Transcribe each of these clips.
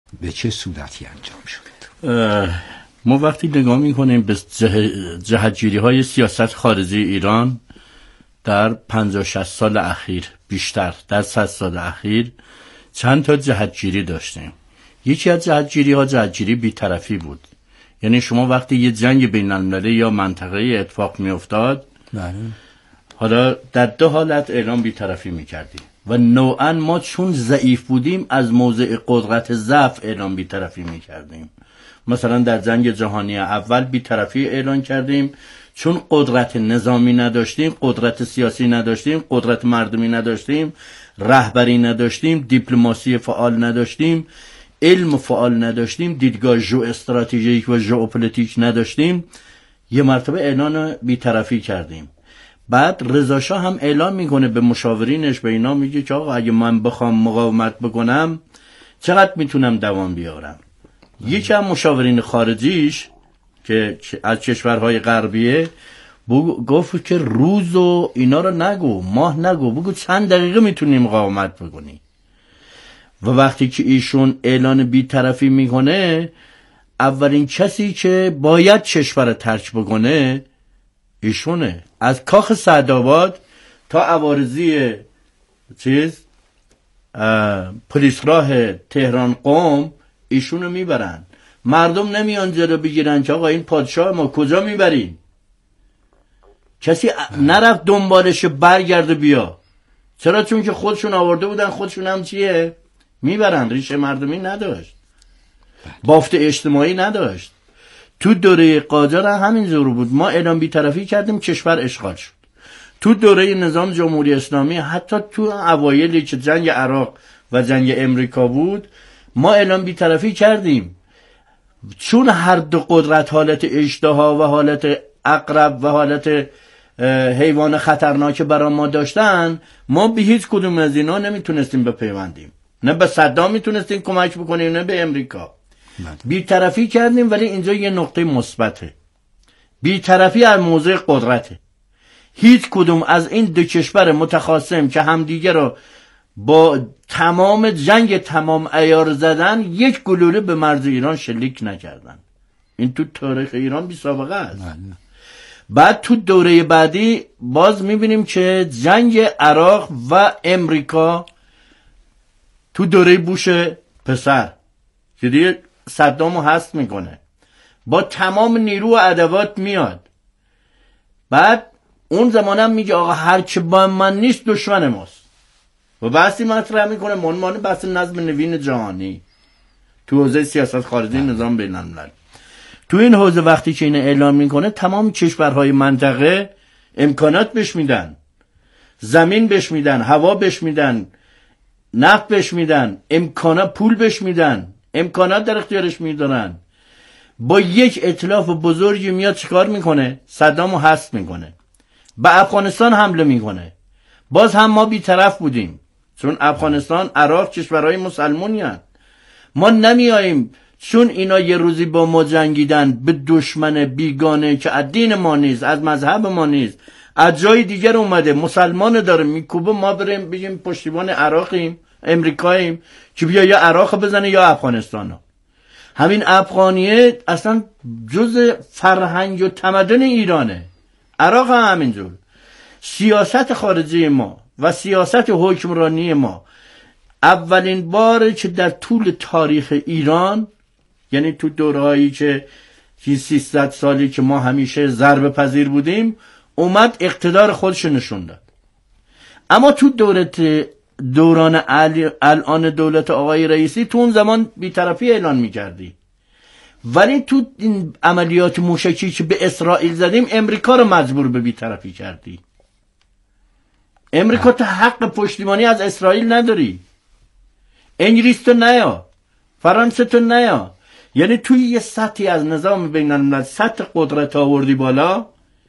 به چه صورتی انجام شد؟ ما وقتی نگاه میکنیم به جهتگیری های سیاست خارجی ایران در 50-60 سال اخیر، بیشتر در 100 سال اخیر چند تا جهتگیری داشتیم. یکی از جهتگیری بی‌طرفی بود. یعنی شما وقتی یه جنگ بین المللی یا منطقه‌ای اتفاق میافتاد، حالا در دو حالت اعلام بی‌طرفی میکردیم و نوعا ما چون ضعیف بودیم از موضع قدرت ضعف اعلام بی‌طرفی میکردیم. مثلا در جنگ جهانی اول بی‌طرفی اعلان کردیم چون قدرت نظامی نداشتیم، قدرت سیاسی نداشتیم، قدرت مردمی نداشتیم، رهبری نداشتیم، دیپلماسی فعال نداشتیم، علم فعال نداشتیم، دیدگاه ژئواستراتژیک و ژئوپلیتیک نداشتیم. یه مرتبه اعلان بی‌طرفی کردیم. بعد رضا شاه هم اعلام میکنه به مشاورینش، به اینا میگه که آقا اگه من بخوام مقاومت بکنم چقدر میتونم دوام بیارم. یکی از مشاورین خارجیش که از کشورهای غربیه گفت که روز و اینا رو نگو، ماه نگو، بگو چند دقیقه میتونی مقاومت بکنی. و وقتی که ایشون اعلان بی‌طرفی میکنه، اولین کسی که باید کشور رو ترک بکنه ایشونه. از کاخ سعدآباد تا عوارضی پلیس راه تهران قم ایشونو میبرن. مردم نمیان جلو بگیرن که آقا این پادشاه ما کجا میبرین. کسی نرفت دنبالش برگرده بیا. چرا؟ چون که خودشون آورده بودن، خودشون هم چیه میبرن. ریشه مردمی نداشت، بافت اجتماعی نداشت. تو دوره قاجار همینجور بود. ما اعلام بی‌طرفی کردیم، کشور اشغال شد. تو دوره نظام جمهوری اسلامی، حتی تو اوایلی که جنگ عراق و جنگ امریکا بود، ما اعلام بی‌طرفی کردیم. چون هر دو قدرت حالت اژدها و حالت عقرب و حالت حیوان خطرناک برای ما داشتن، ما به هیچ کدوم از اینا نمیتونستیم بپیوندیم. نه به صدام میتونستیم کمک بکنیم، نه به امریکا. بی‌طرفی کردیم. ولی اینجا یه نقطه مثبته. بی‌طرفی از موضع قدرته. هیچ کدوم از این دو کشور متخاصم که همدیگه رو با تمام جنگ تمام عیار زدن، یک گلوله به مرز ایران شلیک نکردن. این تو تاریخ ایران بی سابقه است. بعد تو دوره بعدی باز میبینیم که جنگ عراق و امریکا تو دوره بوش پسر که دیگه صدامو هست میکنه، با تمام نیرو و ادوات میاد. بعد اون زمانم میگه آقا هر چه با من نیست دشمن ماست و بحثی مطرح میکنه عنوان بحث نظم نوین جهانی تو حوزه سیاست خارجی نظام بین المللی. تو این حوزه وقتی که اینو اعلام میکنه، تمام کشورهای منطقه امکانات بهش میدن، زمین بهش میدن، هوا بهش میدن، نفت بهش میدن، امکانات پول بهش میدن، امکانات در اختیارش میدارن. با یک ائتلاف بزرگی میاد چیکار میکنه؟ صدامو حذف میکنه. به افغانستان حمله میکنه. باز هم ما بی‌طرف بودیم، چون افغانستان، عراق کشورهای مسلمانی هستند. ما نمیاییم چون اینا یه روزی با ما جنگیدن به دشمن بیگانه که از دین ما نیست، از مذهب ما نیست، از جای دیگر اومده مسلمان داره میکوبه، ما بریم بگیم پشتیبان عراقیم، امریکاییم که بیا یا عراق بزنه یا افغانستانو. همین افغانیه اصلا جز فرهنگ و تمدن ایرانه. عراق هم همینجور. سیاست خارجی ما و سیاست حکمرانی ما اولین باره که در طول تاریخ ایران، یعنی تو دورهایی که 300 سالی که ما همیشه ضربه پذیر بودیم، اومد اقتدار خودش نشون داد. اما تو دوران الان دولت آقای رئیسی، تو اون زمان بی‌طرفی اعلان می‌کردی، ولی تو این عملیات موشکی که به اسرائیل زدیم، امریکا رو مجبور به بی‌طرفی کردی. امریکا تو حق پشتیبانی از اسرائیل نداری. انگلیس تو نیا، فرانسه تو نیا. یعنی توی یه سطحی از نظام بین الملل سطح قدرت آوردی بالا.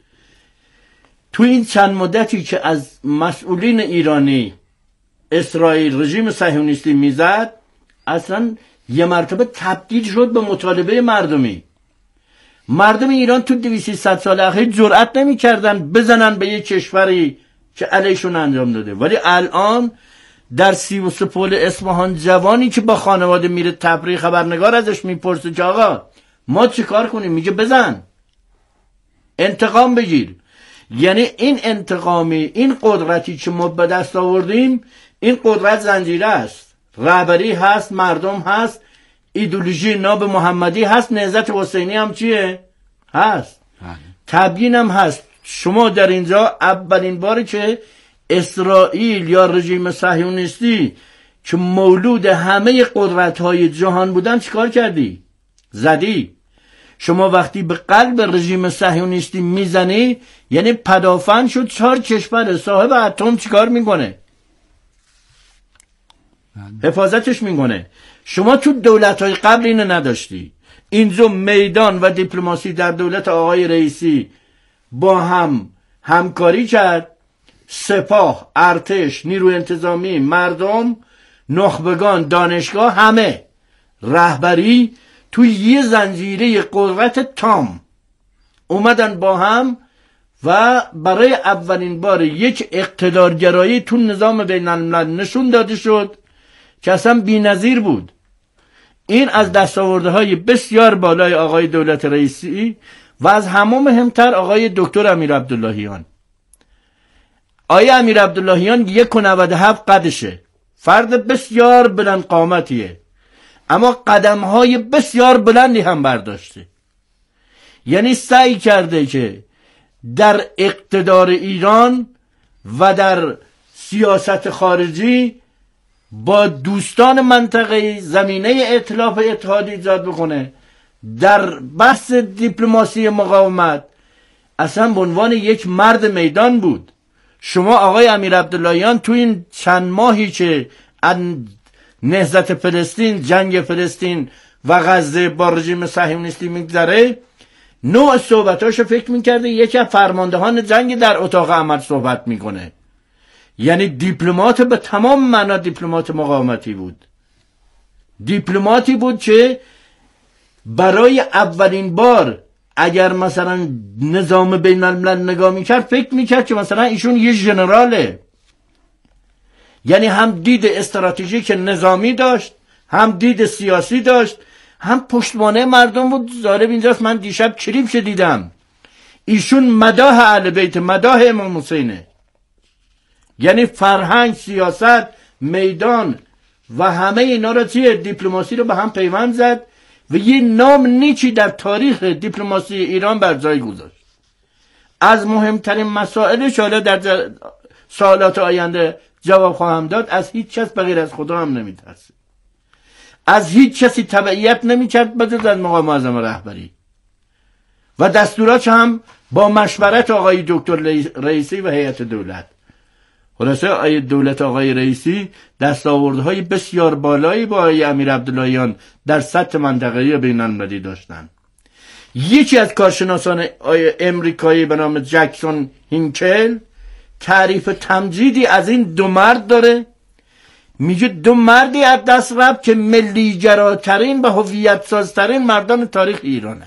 توی این چند مدتی که از مسئولین ایرانی اسرائیل رژیم صهیونیستی میزد، اصلا یه مرتبه تبدیل شد به مطالبه مردمی. مردم ایران تو 200 سال اخیر جرئت نمی کردن بزنن به یه کشوری که علیشون انجام داده، ولی الان در 33 پل اصفهان جوانی که با خانواده میره تفریح، خبرنگار ازش میپرسه که آقا ما چی کار کنیم؟ میگه بزن، انتقام بگیر. یعنی این انتقامی، این قدرتی که ما به دست آوردیم، این قدرت زنجیره است، رهبری هست، مردم هست، ایدئولوژی ناب محمدی هست، نهضت حسینی هم چیه؟ هست، تبیین هم هست. شما در اینجا اولین باری که اسرائیل یا رژیم صهیونیستی که مولود همه قدرت‌های جهان بودن چیکار کردی؟ زدی. شما وقتی به قلب رژیم صهیونیستی میزنی یعنی پدافند شد. 4 کشور صاحب اتم چیکار میکنه؟ حفاظتش میکنه. شما تو دولت‌های قبل اینو نداشتی. اینجا میدان و دیپلماسی در دولت آقای رئیسی با هم همکاری کرد. سپاه، ارتش، نیروی انتظامی، مردم، نخبگان، دانشگاه، همه رهبری توی یه زنجیره قدرت تام اومدن با هم و برای اولین بار یک اقتدارگرایی تو نظام بین الملل نشون داده شد که اصلا بی‌نظیر بود. این از دستاوردهای بسیار بالای آقای دولت رئیسی و از همه مهمتر آقای دکتر امیر عبداللهیان. آقای امیر عبداللهیان 1.97 قدشه، فرد بسیار بلند قامتیه، اما قدمهای بسیار بلندی هم برداشته. یعنی سعی کرده که در اقتدار ایران و در سیاست خارجی با دوستان منطقه‌ای زمینه ائتلاف و اتحاد ایجاد بکنه. در بحث دیپلماسی مقاومت اصلا به عنوان یک مرد میدان بود. شما آقای امیر عبداللهیان تو این چند ماهی که نهضت فلسطین، جنگ فلسطین و غزه با رژیم صهیونیستی میگذره، نوع صحبتاشو فکر میکرده یکی از فرماندهان جنگ در اتاق عمل صحبت میکنه. یعنی دیپلمات به تمام معنا دیپلمات مقاومتی بود. دیپلماتی بود که برای اولین بار اگر مثلا نظام بین الملل نگاه میکرد فکر میکرد که مثلا ایشون یه ژنراله. یعنی هم دید استراتژیک نظامی داشت، هم دید سیاسی داشت، هم پشتوانه مردم بود. جالب اینجاست من دیشب کلیپش دیدم، ایشون مداح اهل بیت، مداح امام حسینه. یعنی فرهنگ، سیاست، میدان و همه اینا رو چیه؟ دیپلماسی رو به هم پیوند زد و یه نام نیچی در تاریخ دیپلماسی ایران بر جای گذاشت. از مهمترین مسائلش حالا در سوالات آینده جواب خواهم داد، از هیچ کس بغیر از خدا هم نمیترسه، از هیچ کسی تبعیت نمیکرد بجز از مقام معظم رهبری و دستورات هم با مشورت آقای دکتر رئیسی و هیئت دولت. خلاصه دولت آقای رئیسی دستاوردهای بسیار بالایی با آقای امیر عبداللهیان در سطح منطقه‌ای بین المللی داشتن. یکی از کارشناسان امریکایی به نام جکسون هینکل تعریف تمجیدی از این دو مرد داره. میگه دو مردی از دست رفت که ملی‌گراترین و هویت سازترین مردان تاریخ ایرانه.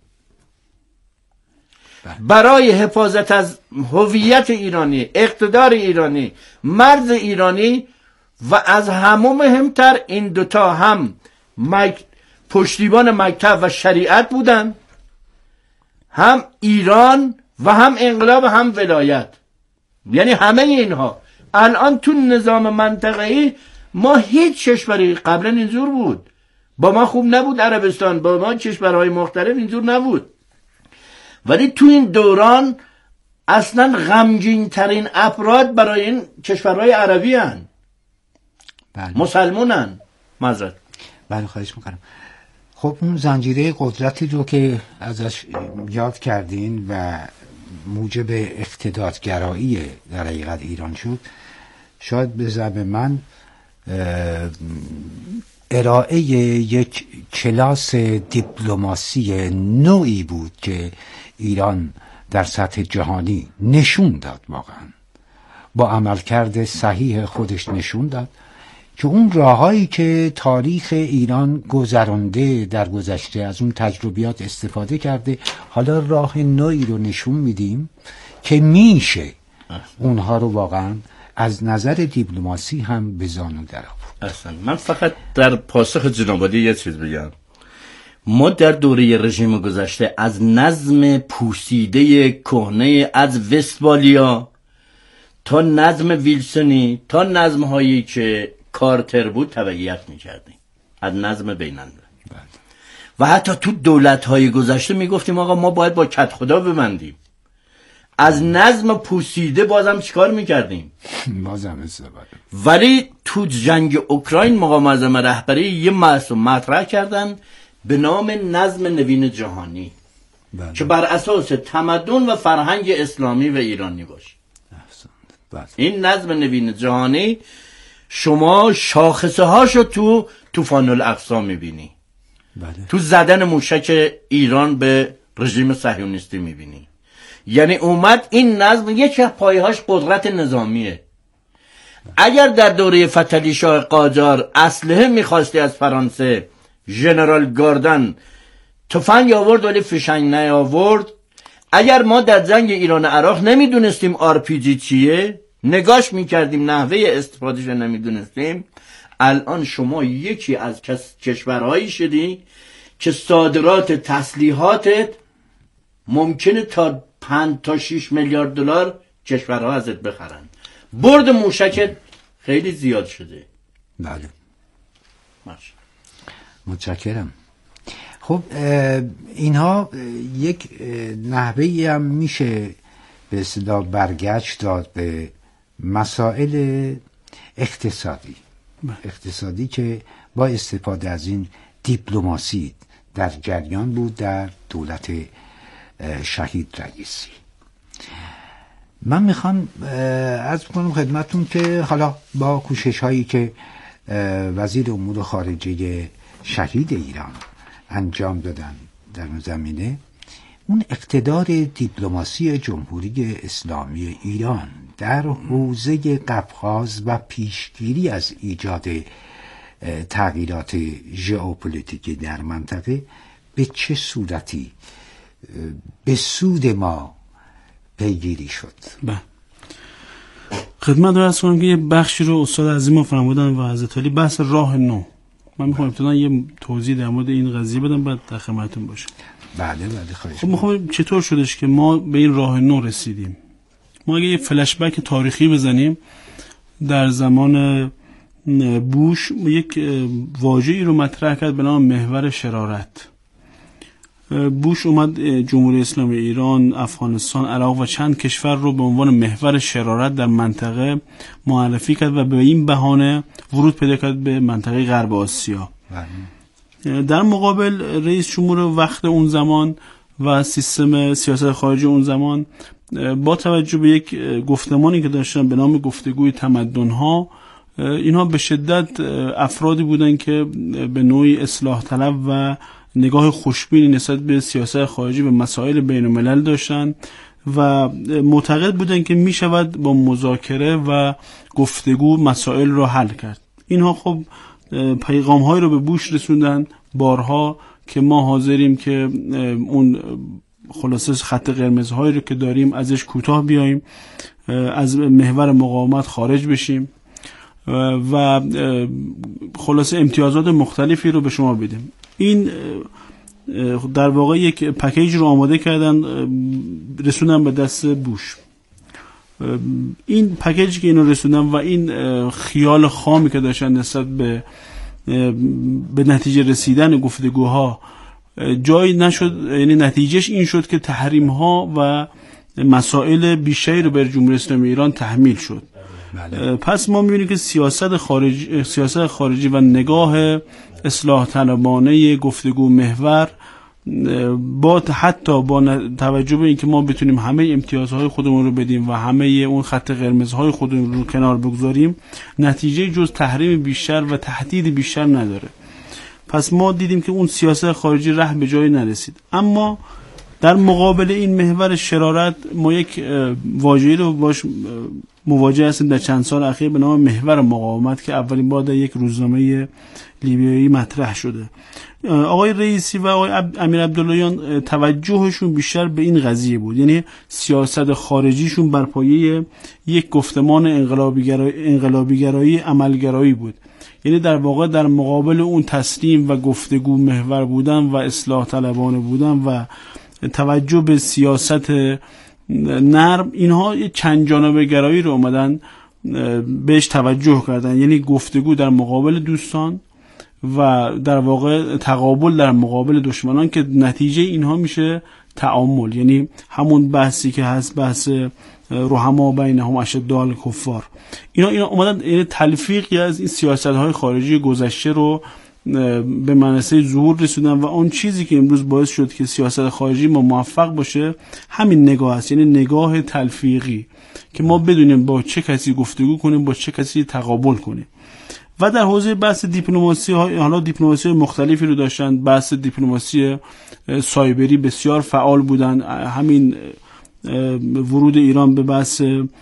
برای حفاظت از هویت ایرانی، اقتدار ایرانی، مرز ایرانی و از همه مهمتر این دوتا هم پشتیبان مکتب و شریعت بودن، هم ایران و هم انقلاب هم ولایت. یعنی همه اینها الان تو نظام منطقه‌ای ما هیچ کشوری قبلا اینجور بود، با ما خوب نبود، عربستان با ما کشورهای مختلف اینجور نبود، ولی تو این دوران اصلا غمگین ترین افراد برای این کشورهای عربی هن. بله. مسلمونن. معذرت. بله خواهش میکنم. خب اون زنجیره قدرتی رو که ازش یاد کردین و موجب اقتدارگرایی در حقیقت ایران شد، شاید به زعم من ارائه یک کلاس دیپلماسی نوعی بود که ایران در سطح جهانی نشون داد. واقعا با عملکرد صحیح خودش نشون داد که اون راههایی که تاریخ ایران گذرانده در گذشته از اون تجربیات استفاده کرده، حالا راه نوعی رو نشون میدیم که میشه اونها رو واقعا از نظر دیپلماسی هم به زانو در آورد. اصلا من فقط در پاسخ جناب عالی یه چیز بگم. ما در دوره رژیم گذشته از نظم پوسیده کهنه از وستفالیا تا نظم ویلسونی تا نظم هایی که کارتر بود تبعیت میکردیم، از نظم بین‌المللی. و حتی تو دولت های گذشته میگفتیم آقا ما باید با کد خدا ببندیم. از نظم پوسیده بازم چیکار میکردیم؟ بازم استفاده. ولی تو جنگ اوکراین مقام معظم رهبری یه موضوع مطرح کردن به نام نظم نوین جهانی که بر اساس تمدن و فرهنگ اسلامی و ایرانی باشه. این نظم نوین جهانی شما شاخصه هاشو تو طوفان الاقصی میبینی، تو زدن موشک ایران به رژیم صهیونیستی میبینی. یعنی اومد این نظم یکی از پایه‌هاش قدرت نظامیه. اگر در دوره فتحعلی شاه قاجار اسلحه میخواستی از فرانسه، ژنرال گاردن تفنگ آورد ولی فشنگ نیاورد. اگر ما در جنگ ایران عراق نمیدونستیم RPG چیه، نگاش میکردیم، نحوه استفادهش نمیدونستیم، الان شما یکی از کشورهایی شدی که صادرات تسلیحاتت ممکنه تا 5 تا 6 میلیارد دلار کشورها ازت بخرن. برد موشکت خیلی زیاد شده. بله. ماشا. متشکرم. خب اینها یک نحوهی هم میشه به اصطلاح برگشت داد به مسائل اقتصادی که با استفاده از این دیپلماسی در جریان بود در دولت شهید رئیسی. من میخوام عرض کنم خدمتون که حالا با کوشش هایی که وزیر امور خارجه شهید ایران انجام دادن در اون زمینه، اون اقتدار دیپلماسی جمهوری اسلامی ایران در حوزه قفقاز و پیشگیری از ایجاد تغییرات ژئوپلیتیکی در منطقه به چه صورتی به سود ما پیگیری شد؟ خدمت رو از کنم که یه بخشی رو استاد عظیم فرمودن و حضرت علی بحث راه نو. من میخوام ابتدا یه توضیح در مورد این قضیه بدم بعد در خدمتتون باشم. بله خواهش. خب میخوام چطور شدش که ما به این راه نو رسیدیم. ما اگه یه فلش بک تاریخی بزنیم، در زمان بوش یک واژه‌ای رو مطرح کرد به نام محور شرارت. بوش اومد جمهوری اسلامی ایران، افغانستان، عراق و چند کشور رو به عنوان محور شرارت در منطقه معرفی کرد و به این بهانه ورود پیدا کرد به منطقه غرب آسیا. در مقابل رئیس جمهور وقت اون زمان و سیستم سیاست خارجی اون زمان با توجه به یک گفتمانی که داشتن به نام گفتگوی تمدن‌ها، اینها به شدت افرادی بودن که به نوعی اصلاح طلب و نگاه خوشبینی نسبت به سیاست خارجی و مسائل بین الملل داشتن و معتقد بودن که می شود با مذاکره و گفتگو مسائل را حل کرد. اینها خب پیغام های رو به بوش رسوندن بارها که ما حاضریم که اون خلاصه خط قرمزهایی رو که داریم ازش کوتاه بیاییم، از محور مقاومت خارج بشیم و خلاصه امتیازات مختلفی رو به شما بدیم. این در واقع یک پکیج رو آماده کردن رسوندن به دست بوش. این پکیجی که اینو رسوندن و این خیال خامی که داشتن نسبت به نتیجه رسیدن گفتگوها جایی نشد، یعنی نتیجهش این شد که تحریم ها و مسائل بیشتری رو بر جمهوری اسلامی ایران تحمیل شد. پس ما می‌بینیم که سیاست خارجی و نگاه اصلاح طلبانه گفتگو محور حتی با توجه به اینکه ما بتونیم همه امتیازهای خودمون رو بدیم و همه اون خط قرمزهای خودمون رو کنار بگذاریم، نتیجه جز تحریم بیشتر و تهدید بیشتر نداره. پس ما دیدیم که اون سیاست خارجی ره به جایی نرسید. اما در مقابل این محور شرارت ما یک واژه‌ای رو باش مواجه هستیم در چند سال اخیر به نام محور مقاومت که اولین بار در یک روزنامه لیبیایی مطرح شده. آقای رئیسی و آقای امیر عبداللهیان توجهشون بیشتر به این قضیه بود، یعنی سیاست خارجیشون بر پایه یک گفتمان انقلابیگرایی عملگرایی بود، یعنی در واقع در مقابل اون تسلیم و گفتگو محور بودن و اصلاح طلبانه بودن و توجه به سیاست نرم، اینها یک چند جانبه گرایی رو اومدن بهش توجه کردن، یعنی گفتگو در مقابل دوستان و در واقع تقابل در مقابل دشمنان که نتیجه اینها میشه تعامل، یعنی همون بحثی که هست بحث رحما بینهم اشداء الکفار. اینا اومدن یعنی تلفیقی از این سیاست‌های خارجی گذشته رو به منصه ظهور رسوندن و اون چیزی که امروز باعث شد که سیاست خارجی ما موفق باشه همین نگاه است، یعنی نگاه تلفیقی که ما بدونیم با چه کسی گفتگو کنیم، با چه کسی تقابل کنیم. و در حوزه بحث دیپلماسی حالا دیپلماسی مختلفی رو داشتن، بحث دیپلماسی سایبری بسیار فعال بودن، همین ورود ایران به بحث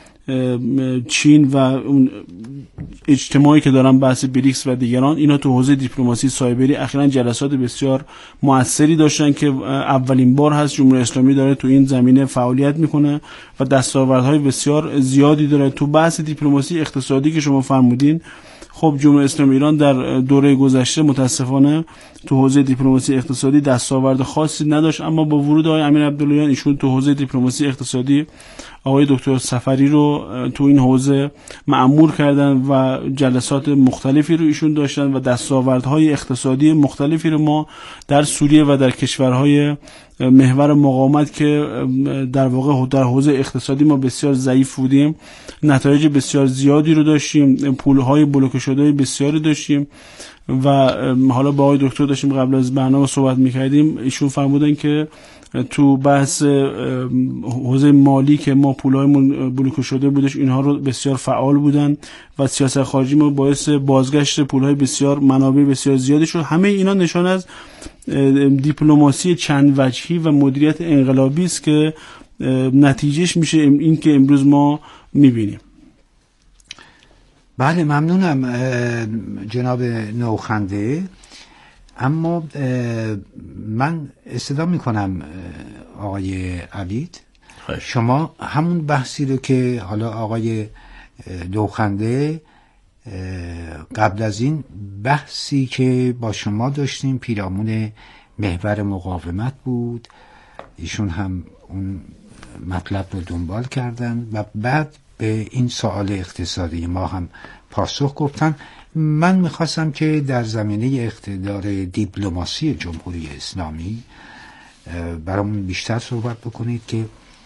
چین و اون اجتماعی که دارن بحث بریکس و دیگران، اینا تو حوزه دیپلماسی سایبری اخیراً جلسات بسیار موثری داشتن که اولین بار هست جمهوری اسلامی داره تو این زمینه فعالیت میکنه و دستاوردهای بسیار زیادی داره. تو بحث دیپلماسی اقتصادی که شما فرمودین، خب جمهوری اسلامی ایران در دوره گذشته متاسفانه تو حوزه دیپلماسی اقتصادی دستاورد خاصی نداشت، اما با ورود آقای امیر عبداللهیان ایشون تو حوزه دیپلماسی اقتصادی آقای دکتر صفری رو تو این حوزه مأمور کردن و جلسات مختلفی رو ایشون داشتن و دستاوردهای اقتصادی مختلفی رو ما در سوریه و در کشورهای محور مقاومت که در واقع در حوزه اقتصادی ما بسیار ضعیف بودیم نتایج بسیار زیادی رو داشتیم، پولهای بلوکه شده بسیاری داشتیم و حالا با آقای دکتر داشتیم قبل از برنامه صحبت می‌کردیم، ایشون فرمودن که تو بحث حوزه مالی که ما پولایمون بلوکه شده بودش اینها رو بسیار فعال بودن و سیاست خارجی ما باعث بازگشت پولهای بسیار منابع بسیار زیادی شد. همه اینا نشان از دیپلماسی چند وجهی و مدیریت انقلابی است که نتیجهش میشه این که امروز ما میبینیم. بله ممنونم جناب نوخنده. اما من استدعا میکنم آقای عبید، شما همون بحثی رو که حالا آقای نوخنده قبل از این بحثی که با شما داشتیم پیرامون محور مقاومت بود، ایشون هم اون مطلب رو دنبال کردن و بعد به این سوال اقتصادی ما هم پاسخ گفتن. من میخواستم که در زمینه اقتدار دیپلماسی جمهوری اسلامی برامون بیشتر صحبت بکنید که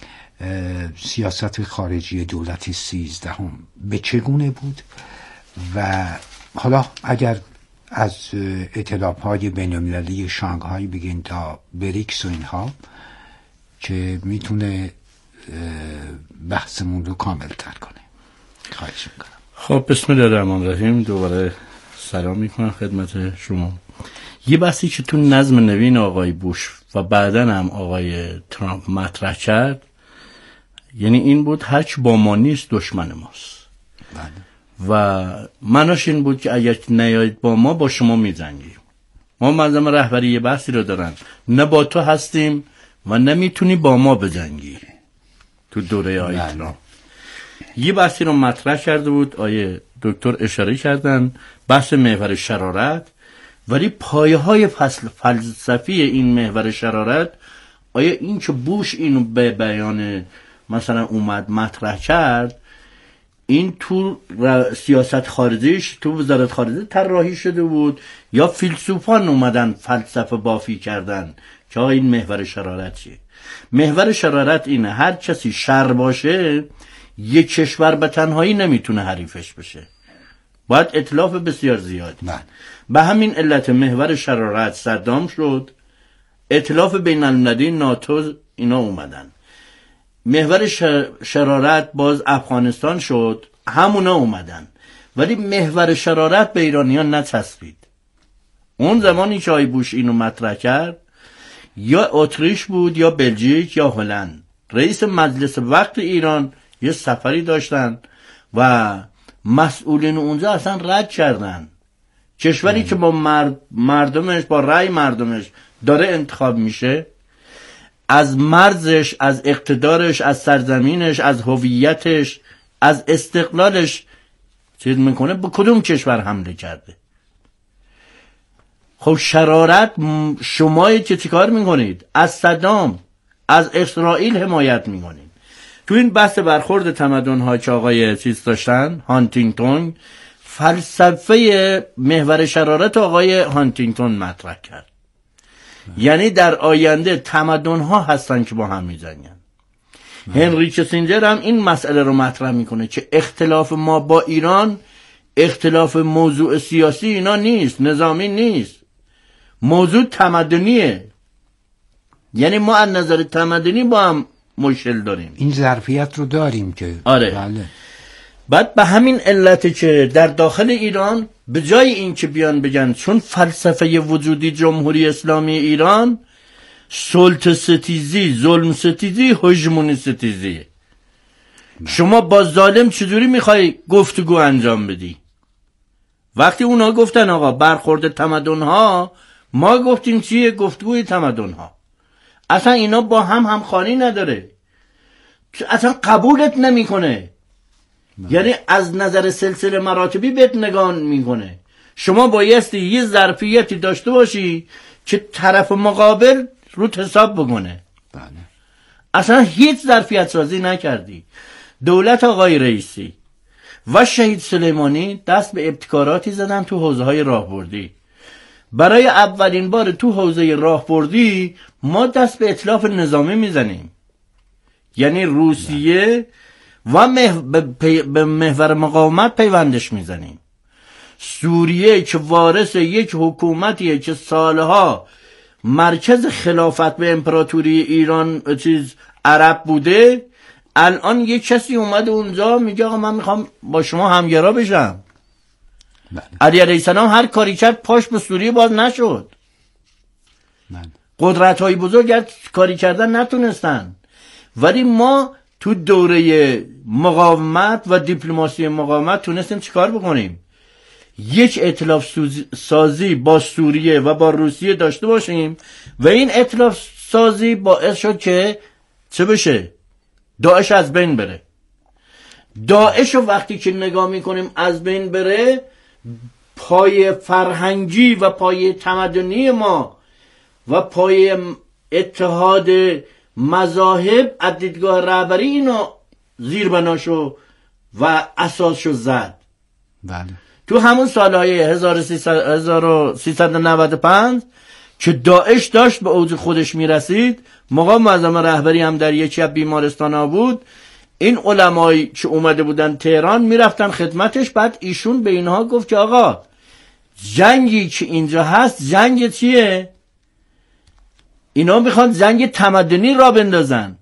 سیاست خارجی دولت 13 به چگونه بود و حالا اگر از ائتلاف‌های بین‌المللی شانگهای بگین تا بریکس و اینها که میتونه بحثمون رو کامل تر کنه. خواهش میکنم. خب بسم الله الرحمن الرحیم. دوباره سلام میکنم خدمت شما. یه بحثی که تو نظم نوین آقای بوش و بعدن هم آقای ترامپ مطرح کرد، یعنی این بود هرچی با ما نیست دشمن ماست. و معناش این بود که اگر نیایید با ما با شما میزنگیم. ما منظم رهبری یه بحثی رو دارن، نه با تو هستیم و نمیتونی با ما بجنگی. تو دوره آقای ترامپ یه بحثی رو مطرح کرده بود، آیه دکتر اشاره کردن، بحث محور شرارت، ولی پایه های فلسفی این محور شرارت، آیا این که بوش اینو به بیان مثلا اومد مطرح کرد، این تو سیاست خارجیش تو وزارت خارجه طراحی شده بود یا فیلسوفان اومدن فلسفه بافی کردن که آقا این محور شرارت چیه؟ محور شرارت اینه هر کسی شر باشه یک کشور به تنهایی نمیتونه حریفش بشه، باید ائتلاف بسیار زیادی. به همین علت محور شرارت صدام شد، ائتلاف بین المللی ناتو اینا اومدن. محور شرارت باز افغانستان شد، همونا اومدن. ولی محور شرارت به ایرانیان نچسبید. اون زمانی که آقای بوش اینو مطرح کرد، یا اتریش بود یا بلژیک یا هلند، رئیس مجلس وقت ایران یه سفری داشتن و مسئولین اونجا اصلا رد کردن کشوری که با مردمش، با رأی مردمش داره انتخاب میشه، از مرزش، از اقتدارش، از سرزمینش، از هویتش، از استقلالش چیز میکنه، به کدوم کشور حمله کرده؟ خب شرارت شمایی که چیکار میکنید؟ از صدام، از اسرائیل حمایت میکنید. تو این بحث برخورد تمدن‌ها که آقای چیز داشتن، هانتینگتون، فلسفه محور شرارت آقای هانتینگتون مطرح کرد. یعنی در آینده تمدن‌ها هستن که با هم می‌جنگن. هنری کیسینجر هم این مسئله رو مطرح میکنه که اختلاف ما با ایران اختلاف موضوع سیاسی اینا نیست، نظامی نیست، موضوع تمدنیه. یعنی ما از نظر تمدنی با هم مشکل داریم، این ظرفیت رو داریم که آره. بله. بعد به همین علت که در داخل ایران به جای این که بیان بگن چون فلسفه وجودی جمهوری اسلامی ایران سلطه ستیزی، ظلم ستیزی، هژمونی ستیزی، شما با ظالم چجوری میخوای گفتگو انجام بدی؟ وقتی اونا گفتن آقا برخورد تمدن‌ها، ما گفتیم چیه؟ گفتگوی تمدن‌ها. اصلا اینا با هم همخوانی نداره، اصلا قبولت نمیکنه. یعنی از نظر سلسله مراتبی بهت نگاه میکنه. شما بایستی یه ظرفیتی داشته باشی که طرف مقابل روت حساب بکنه. بله. اصلا هیچ ظرفیت سازی نکردی. دولت آقای رئیسی و شهید سلیمانی دست به ابتکاراتی زدن تو حوزه‌های راهبردی. برای اولین بار تو حوزه راهبردی ما دست به ائتلاف نظامی میزنیم. یعنی روسیه و به محور مقاومت پیوندش میزنیم. سوریه که وارث یک حکومتیه که سالها مرکز خلافت به امپراتوری ایران عرب بوده، الان یک کسی اومده اونجا میگه آقا من میخوام با شما همگرا بشم. بله. علی علیه السلام هر کاری کرد پاش به سوریه باز نشد. بله. قدرت های بزرگ کاری کردن نتونستن، ولی ما تو دوره مقاومت و دیپلماسی مقاومت تونستیم چیکار بکنیم؟ یک ائتلاف سازی با سوریه و با روسیه داشته باشیم و این ائتلاف سازی باعث شد که چه بشه؟ داعش از بین بره. داعش رو وقتی که نگاه میکنیم از بین بره، پای فرهنگی و پای تمدنی ما و پای اتحاد مذاهب از دیدگاه رهبری اینو زیر بناشو و اساسشو زد. بله. تو همون سالهای 1395 که داعش داشت به اوج خودش میرسید، مقام معظم رهبری هم در یک شب بیمارستان ها بود، این علمایی که اومده بودن تهران میرفتن خدمتش، بعد ایشون به اینها گفت که آقا جنگی که اینجا هست جنگ چیه؟ اینا میخوان جنگ تمدنی را بندازن،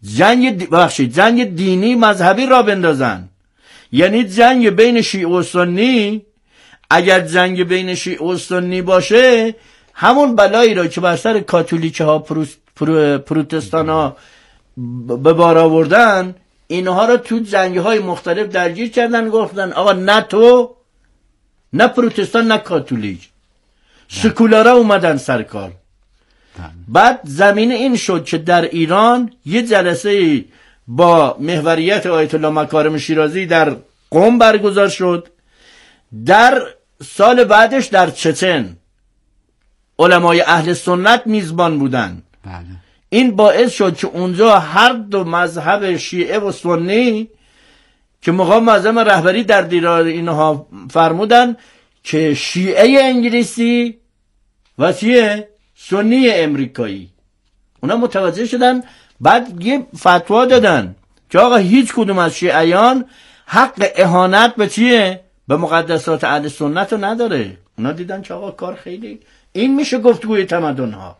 جنگ دینی مذهبی را بندازن. یعنی جنگ بین شیعه و سنی، اگر جنگ بین شیعه و سنی باشه، همون بلایی را که بر سر کاتولیک ها پروتستان ها به بار آوردن، اینها را تو جنگ های مختلف درگیر کردن، گفتن آقا نه تو، نه پروتستان، نه کاتولیک، سکولارا اومدن سرکار. بعد زمینه این شد که در ایران یه جلسه با محوریت آیت الله مکارم شیرازی در قم برگزار شد. در سال بعدش در چچن علمای اهل سنت میزبان بودن. بله. این باعث شد که اونجا هر دو مذهب شیعه و سنی که مقام معظم رهبری در دیدار اینها فرمودن که شیعه انگلیسی و چیه؟ سنی امریکایی، اونا متوجه شدن. بعد یه فتوا دادن که آقا هیچ کدوم از شیعیان حق اهانت به چیه؟ به مقدسات اهل سنت رو نداره. اونا دیدن که آقا کار خیلی، این میشه گفتگوی تمدن ها.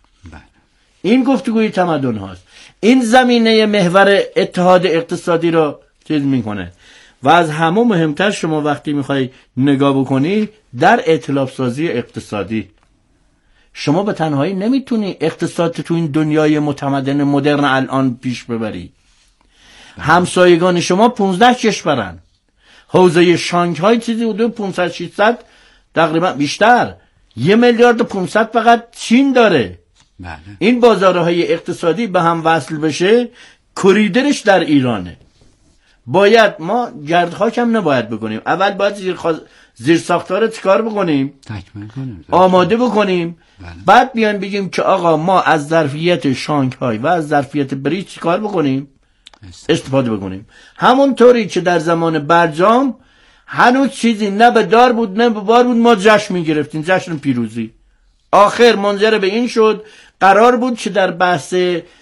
این گفتگوی تمدن هاست. این زمینه محور اتحاد اقتصادی رو چیز میکنه. و از همه مهمتر شما وقتی میخوای نگاه بکنی در ائتلاف سازی اقتصادی، شما به تنهایی نمیتونی اقتصاد تو این دنیای متمدن مدرن الان پیش ببری. همسایگان شما 15 کشورن، حوزه شانگهای چیزی حدود 500-600 تقریبا بیشتر 1,500,000,000 فقط چین داره. بله. این بازارهای اقتصادی به هم وصل بشه، کریدرش در ایرانه. باید ما گردخاک هم نباید بکنیم، اول باید زیر ساختار چیکار بکنیم؟ تکمیل کنیم، آماده بکنیم. بله. بعد بیان بگیم که آقا ما از ظرفیت شانگهای و از ظرفیت بریج چیکار بکنیم؟ استفاده بکنیم. همونطوری که در زمان برجام هنوز چیزی نه به دار بود نه به بار بود، ما جشن میگرفتیم، جشن پیروزی. آخر منجر به این شد قرار بود که در بحث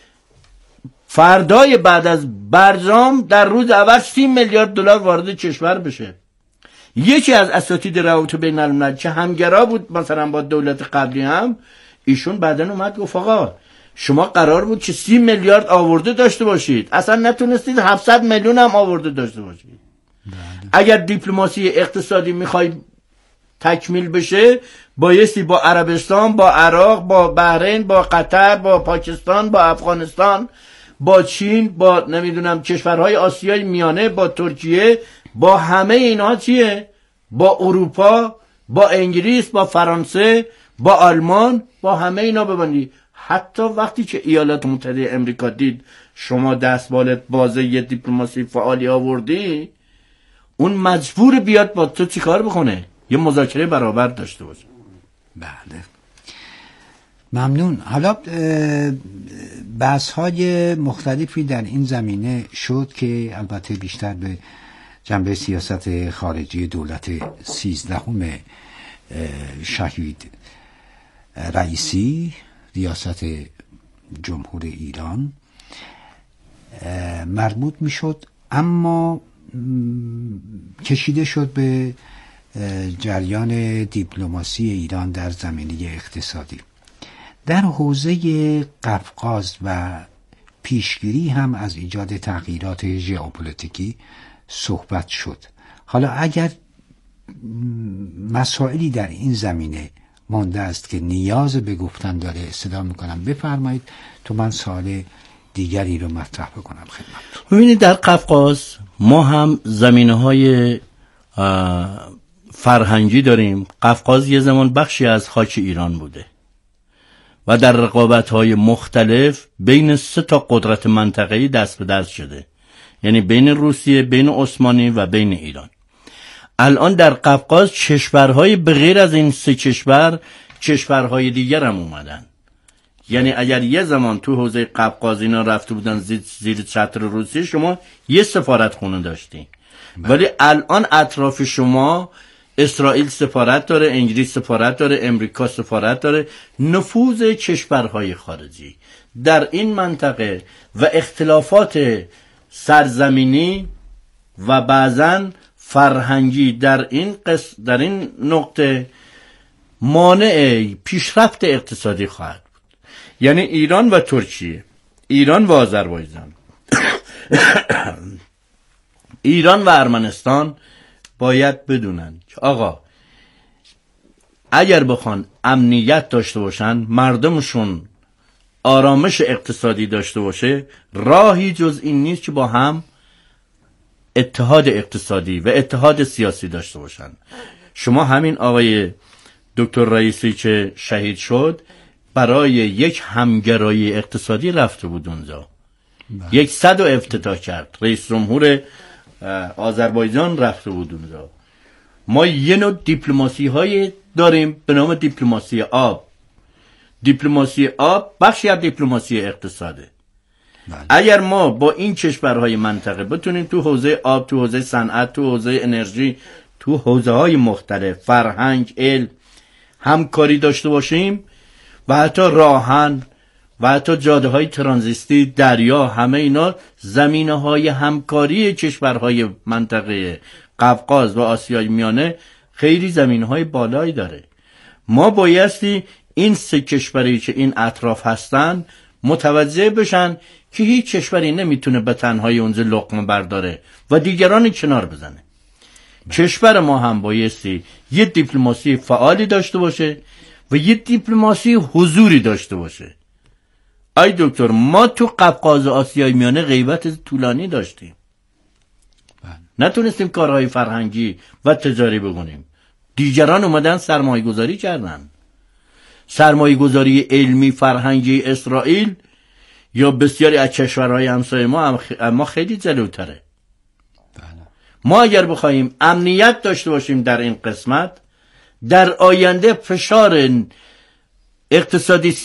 فردای بعد از برجام در روز اول 30 میلیارد دلار وارد کشور بشه. یکی از اساتید روابط بین الملل که همگرا بود مثلا با دولت قبلی هم، ایشون بعدن اومد گفت آقا شما قرار بود که 30 میلیارد آورده داشته باشید، اصلا نتونستید 700 میلیون هم آورده داشته باشید. اگر دیپلماسی اقتصادی میخوای تکمیل بشه، بایستی با عربستان، با عراق، با بحرین، با قطر، با پاکستان، با افغانستان، با چین، با نمیدونم کشورهای آسیای میانه، با ترکیه، با همه اینها چیه؟ با اروپا، با انگلیس، با فرانسه، با آلمان، با همه اینا ببندی. حتی وقتی که ایالات متحده امریکا دید شما دستبالت بازه یه دیپلماسی فعالی آوردی، اون مجبور بیاد با تو چیکار بکنه؟ یه مذاکره برابر داشته باشه. بله، ممنون. حالا بحث های مختلفی در این زمینه شد که البته بیشتر به جنبه سیاست خارجی دولت 13 شهید رئیسی، ریاست جمهور ایران مربوط می شد، اما کشیده شد به جریان دیپلماسی ایران در زمینه اقتصادی. در حوزه قفقاز و پیشگیری هم از ایجاد تغییرات ژئوپلیتیکی صحبت شد. حالا اگر مسائلی در این زمینه مانده است که نیاز به گفتن داره، صدا میکنم بفرمایید تو من سوال دیگری رو مطرح بکنم خدمتتون. ببینید در قفقاز ما هم زمینه‌های فرهنگی داریم. قفقاز یه زمان بخشی از خاک ایران بوده و در رقابت‌های مختلف بین 3 قدرت منطقه‌ای دست به دست شده، یعنی بین روسیه، بین عثمانی و بین ایران. الان در قفقاز کشورهای به غیر از این 3 کشور، کشورهای دیگر هم اومدن. یعنی اگر یه زمان تو حوزه قفقاز اینا رفته بودن زیر چتر روسیه، شما یه سفارتخونه داشتین، ولی الان اطراف شما اسرائیل سفارت داره، انگلیس سفارت داره، امریکا سفارت داره. نفوذ کشورهای خارجی در این منطقه و اختلافات سرزمینی و بعضن فرهنگی در این نقطه مانع پیشرفت اقتصادی خواهد بود. یعنی ایران و ترکیه، ایران و آذربایجان، ایران و ارمنستان باید بدونن که آقا اگر بخوان امنیت داشته باشن، مردمشون آرامش اقتصادی داشته باشه، راهی جز این نیست که با هم اتحاد اقتصادی و اتحاد سیاسی داشته باشن. شما همین آقای دکتر رئیسی که شهید شد برای یک همگرایی اقتصادی رفته بود اونجا، یک صد افتتاح کرد. رئیس جمهور آذربایجان رفته بود اونجا. ما یه نوع دیپلماسی هایی داریم به نام دیپلماسی آب. دیپلماسی آب بخشی از دیپلماسی اقتصاده. بله. اگر ما با این کشورهای منطقه بتونیم تو حوزه آب، تو حوزه صنعت، تو حوزه انرژی، تو حوزه های مختلف، فرهنگ، علم همکاری داشته باشیم و حتی راهن و حتی جاده های ترانزیستی، دریا، همه اینا زمینه های همکاری کشورهای منطقه قفقاز و آسیای میانه خیلی زمینه های بالایی داره. ما بایستی این 3 کشوری که این اطراف هستن متوجه بشن که هیچ کشوری نمیتونه به تنهایی اونجا لقمه برداره و دیگران کنار بزنه. کشور ما هم بایستی یه دیپلماسی فعالی داشته باشه و یه دیپلماسی حضوری داشته باشه. ای دکتر، ما تو قفقاز آسیای میانه غیبت طولانی داشتیم، نتونستیم کارهای فرهنگی و تجاری بکنیم. دیگران اومدن سرمایه گذاری کردن. سرمایه گذاری علمی فرهنگی اسرائیل یا بسیاری از کشورهای همسایه ما خیلی جلوتره. ما اگر بخوایم امنیت داشته باشیم در این قسمت، در آینده فشار اقتصادی